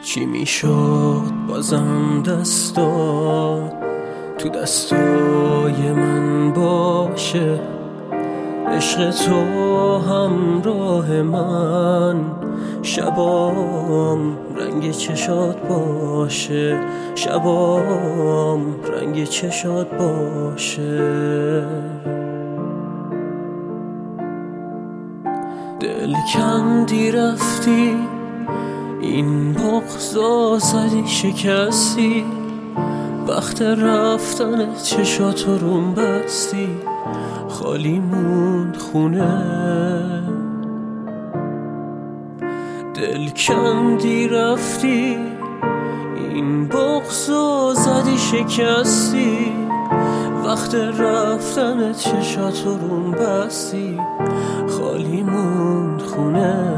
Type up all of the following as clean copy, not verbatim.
چی میشد بازم دستات تو دستای من باشه، عشق تو همراه من، شبام رنگ چشات باشه، شبام رنگ چشات باشه. دل کندی رفتی، این بغضا زدی شکستی، وقت رفتن چشاتو روم بستی، خالی موند خونه. دل کندی رفتی، این بغضا زدی شکستی، وقت رفتن چشاتو روم بستی، خالی موند خونه.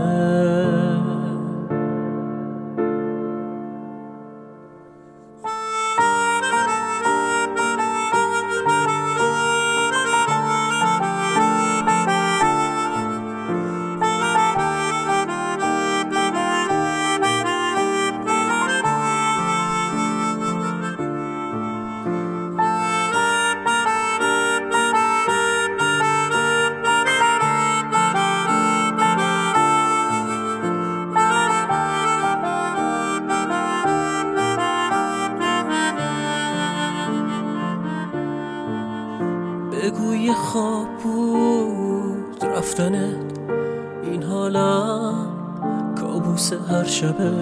بگو یه خواب بود رفتنت، این حالم کابوس هر شبه،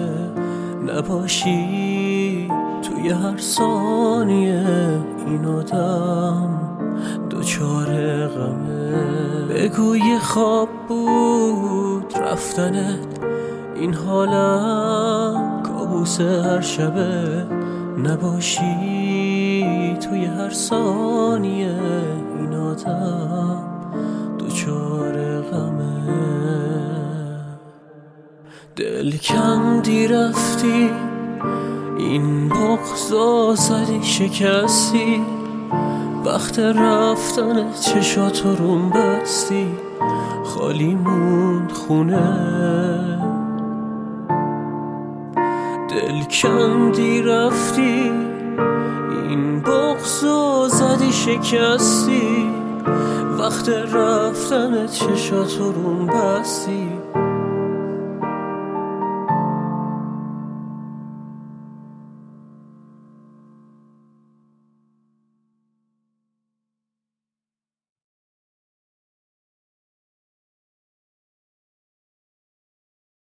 نباشی توی هر ثانیه، این آدم دوچار غمه. بگو یه خواب بود رفتنت، این حالم کابوس هر شبه، نباشی توی هر ثانیه، این آدم دوچار غمه. دل کندی رفتی، این بغضا زدی شکستی، وقت رفتن چشاتو روم بستی، خالی موند خونه. دل کندی رفتی، این بغضا زدی شکستی، وقت رفتن چشاتو روم بستی،